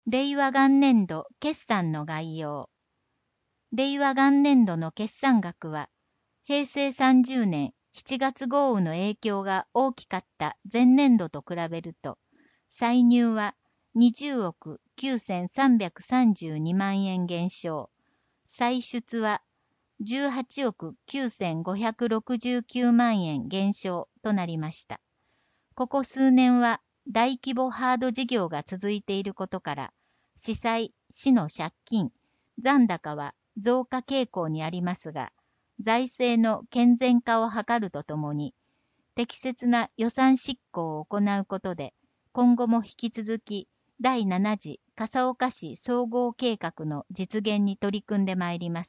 令和元年度決算の概要。令和元年度の決算額は、平成30年7月豪雨の影響が大きかった前年度と比べると、歳入は20億9332万円減少、歳出は18億9569万円減少となりました。ここ数年は大規模ハード事業が続いていることから、市債、市の借金、残高は増加傾向にありますが、財政の健全化を図るとともに、適切な予算執行を行うことで、今後も引き続き第7次笠岡市総合計画の実現に取り組んでまいります。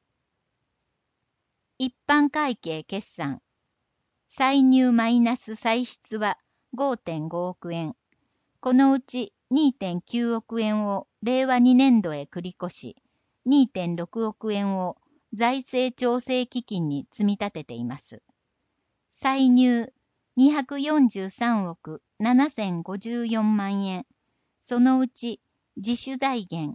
一般会計決算。歳入マイナス歳出は 5.5 億円。このうち 2.9 億円を令和2年度へ繰り越し、2.6 億円を財政調整基金に積み立てています。歳入243億7054万円。そのうち自主財源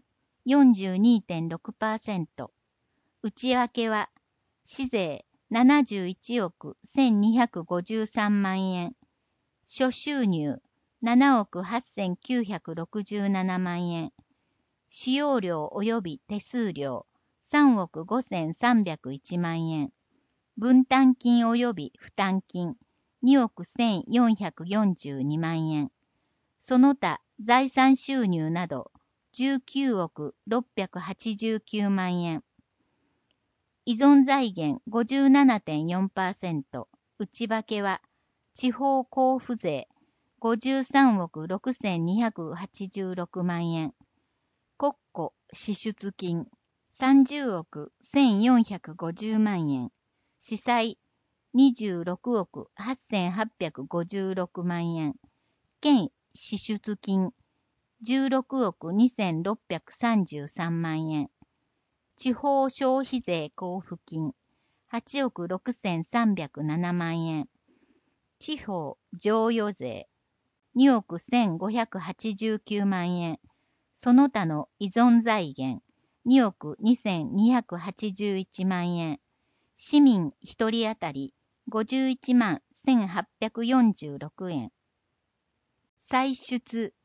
42.6%。内訳は市税71億1253万円。諸収入7億8967万円。使用料及び手数料3億5301万円。分担金及び負担金2億1442万円。その他財産収入など19億689万円。依存財源 57.4%。内訳は地方交付税53億6286万円。国庫支出金30億1450万円。市債26億8856万円。県支出金16億2633万円。地方消費税交付金8億6307万円。地方譲与税2億1589万円。その他の依存財源2億2281万円。市民1人当たり51万1846円。歳出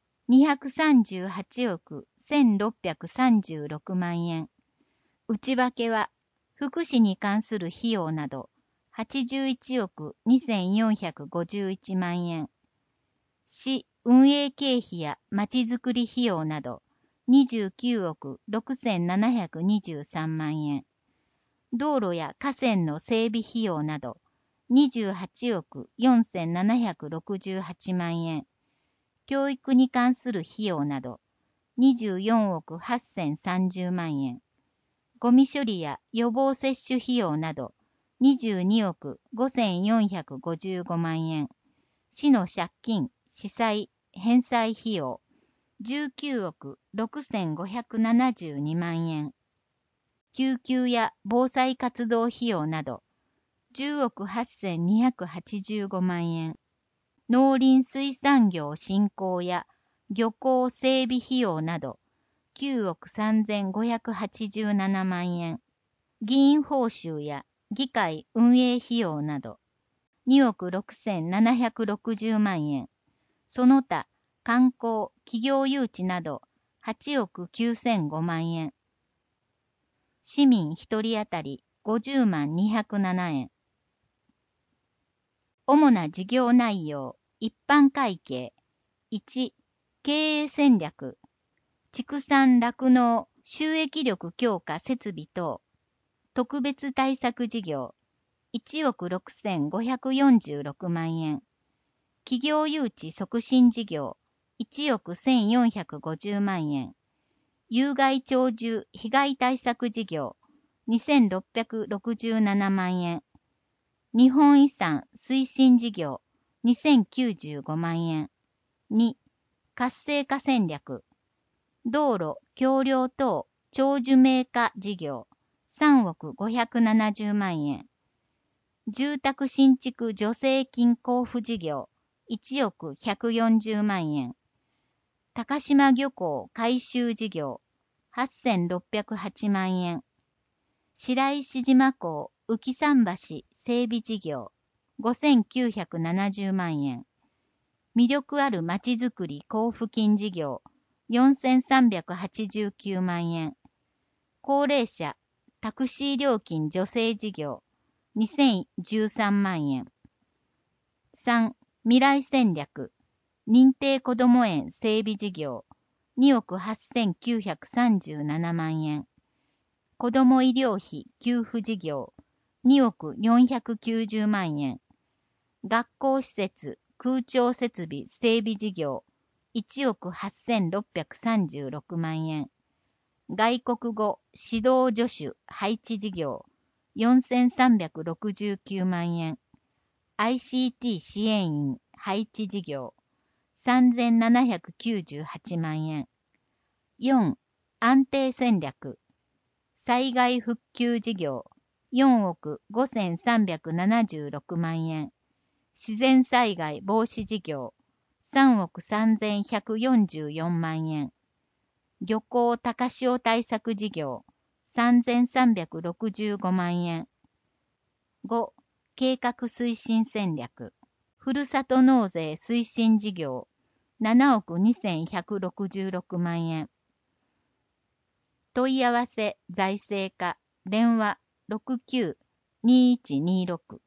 238億1636万円。内訳は福祉に関する費用など81億2451万円。市運営経費やまちづくり費用など29億6723万円。道路や河川の整備費用など28億4768万円。教育に関する費用など24億8030万円。ゴミ処理や予防接種費用など22億5455万円。市の借金、市債、返済費用19億6572万円。救急や防災活動費用など10億8285万円。農林水産業振興や漁港整備費用など9億3587万円。議員報酬や議会運営費用など2億6760万円。その他観光、企業誘致など8億9005万円。市民1人当たり50万207円。主な事業内容、一般会計。1、経営戦略。畜産酪農収益力強化設備等。特別対策事業。1億6546万円。企業誘致促進事業。1億1450万円。有害鳥獣被害対策事業。2667万円。日本遺産推進事業2095万円。2、活性化戦略。道路、橋梁等長寿命化事業3億570万円。住宅新築助成金交付事業1億140万円。 高島漁港改修事業8608万円。白石島港浮桟橋整備事業5970万円。魅力あるまちづくり交付金事業4389万円。高齢者タクシー料金助成事業2013万円。3. 未来戦略認定こども園整備事業2億8937万円。子ども医療費給付事業2億490万円。学校施設空調設備整備事業1億8636万円。外国語指導助手配置事業4369万円。ICT 支援員配置事業3798万円。4. 安定戦略災害復旧事業4億5376万円。自然災害防止事業3億3144万円。漁港高潮対策事業3365万円。5. 計画推進戦略ふるさと納税推進事業7億2166万円。問い合わせ財政課電話69-2126